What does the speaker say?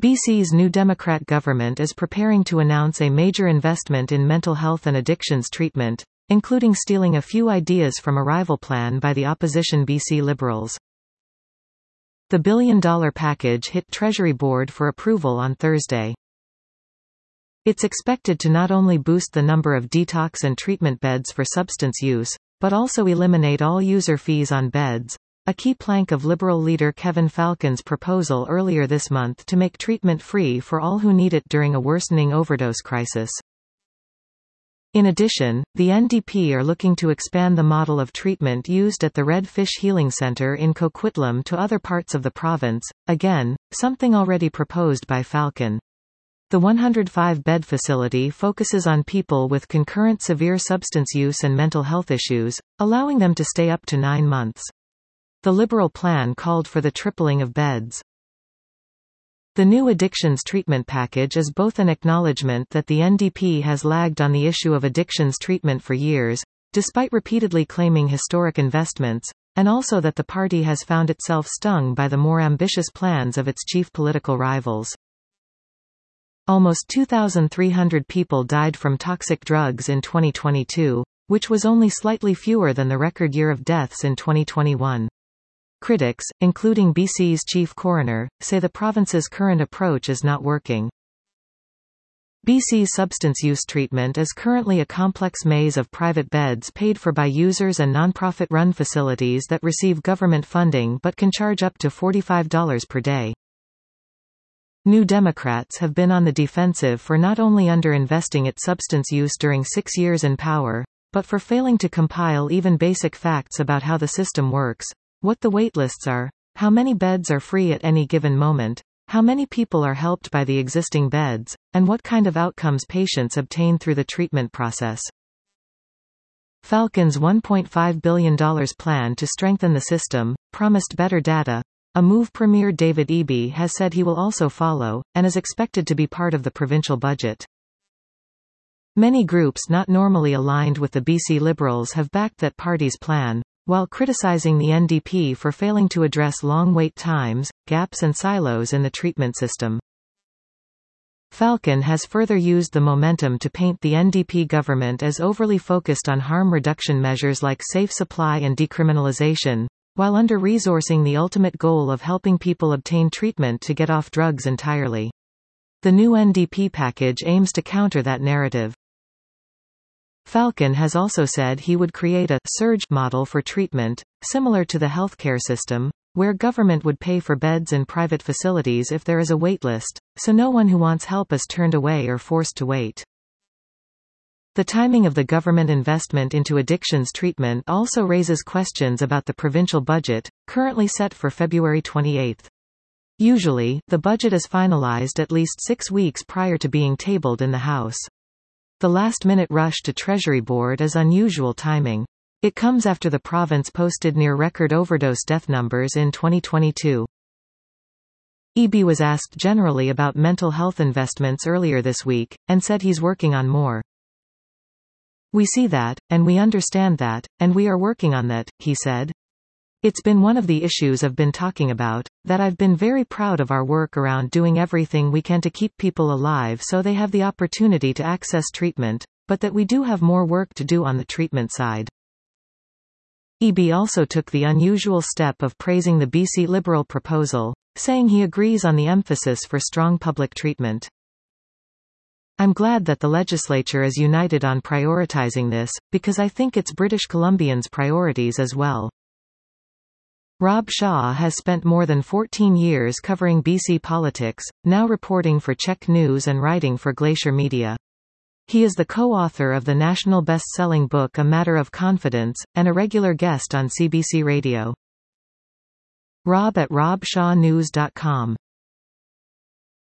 BC's new Democrat government is preparing to announce a major investment in mental health and addictions treatment, including stealing a few ideas from a rival plan by the opposition BC Liberals. The billion-dollar package hit Treasury Board for approval on Thursday. It's expected to not only boost the number of detox and treatment beds for substance use, but also eliminate all user fees on beds, a key plank of Liberal leader Kevin Falcon's proposal earlier this month to make treatment free for all who need it during a worsening overdose crisis. In addition, the NDP are looking to expand the model of treatment used at the Red Fish Healing Centre in Coquitlam to other parts of the province, again, something already proposed by Falcon. The 105-bed facility focuses on people with concurrent severe substance use and mental health issues, allowing them to stay up to 9 months. The Liberal plan called for the tripling of beds. The new addictions treatment package is both an acknowledgement that the NDP has lagged on the issue of addictions treatment for years, despite repeatedly claiming historic investments, and also that the party has found itself stung by the more ambitious plans of its chief political rivals. Almost 2,300 people died from toxic drugs in 2022, which was only slightly fewer than the record year of deaths in 2021. Critics, including BC's chief coroner, say the province's current approach is not working. BC's substance use treatment is currently a complex maze of private beds paid for by users and non-profit-run facilities that receive government funding but can charge up to $45 per day. New Democrats have been on the defensive for not only underinvesting its substance use during 6 years in power, but for failing to compile even basic facts about how the system works, what the waitlists are, how many beds are free at any given moment, how many people are helped by the existing beds, and what kind of outcomes patients obtain through the treatment process. Falcon's $1.5 billion plan to strengthen the system promised better data, a move Premier David Eby has said he will also follow, and is expected to be part of the provincial budget. Many groups not normally aligned with the BC Liberals have backed that party's plan, while criticising the NDP for failing to address long wait times, gaps and silos in the treatment system. Falcon has further used the momentum to paint the NDP government as overly focused on harm reduction measures like safe supply and decriminalisation, while under-resourcing the ultimate goal of helping people obtain treatment to get off drugs entirely. The new NDP package aims to counter that narrative. Falcon has also said he would create a surge model for treatment, similar to the healthcare system, where government would pay for beds in private facilities if there is a waitlist, so no one who wants help is turned away or forced to wait. The timing of the government investment into addictions treatment also raises questions about the provincial budget, currently set for February 28. Usually, the budget is finalized at least 6 weeks prior to being tabled in the House. The last-minute rush to Treasury Board is unusual timing. It comes after the province posted near-record overdose death numbers in 2022. Eby was asked generally about mental health investments earlier this week, and said he's working on more. "We see that, and we understand that, and we are working on that," he said. "It's been one of the issues I've been talking about, that I've been very proud of our work around doing everything we can to keep people alive so they have the opportunity to access treatment, but that we do have more work to do on the treatment side." Eby also took the unusual step of praising the BC Liberal proposal, saying he agrees on the emphasis for strong public treatment. "I'm glad that the legislature is united on prioritizing this, because I think it's British Columbians' priorities as well." Rob Shaw has spent more than 14 years covering BC politics, now reporting for Czech News and writing for Glacier Media. He is the co-author of the national best-selling book A Matter of Confidence, and a regular guest on CBC Radio. Rob at robshawnews.com